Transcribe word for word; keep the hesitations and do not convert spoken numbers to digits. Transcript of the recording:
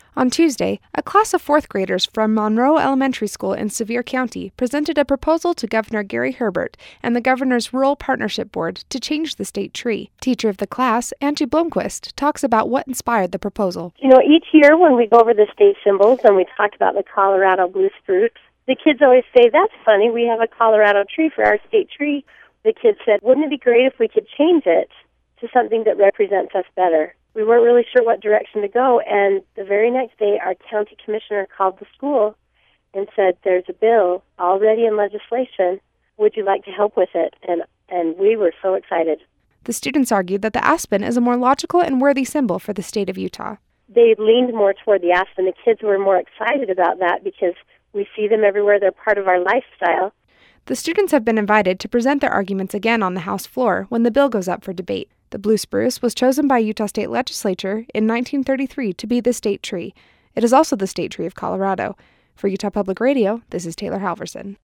On Tuesday, a class of fourth graders from Monroe Elementary School in Sevier County presented a proposal to Governor Gary Herbert and the Governor's Rural Partnership Board to change the state tree. Teacher of the class, Angie Blomquist, talks about what inspired the proposal. You know, each year when we go over the state symbols and we talk about the Colorado blue spruce, the kids always say, "That's funny, we have a Colorado tree for our state tree." The kids said, "Wouldn't it be great if we could change it to something that represents us better?" We weren't really sure what direction to go, and the very next day our county commissioner called the school and said, "There's a bill already in legislation. Would you like to help with it?" And and we were so excited. The students argued that the aspen is a more logical and worthy symbol for the state of Utah. They leaned more toward the aspen. The kids were more excited about that because we see them everywhere. They're part of our lifestyle. The students have been invited to present their arguments again on the House floor when the bill goes up for debate. The blue spruce was chosen by Utah State Legislature in nineteen thirty-three to be the state tree. It is also the state tree of Colorado. For Utah Public Radio, this is Taylor Halverson.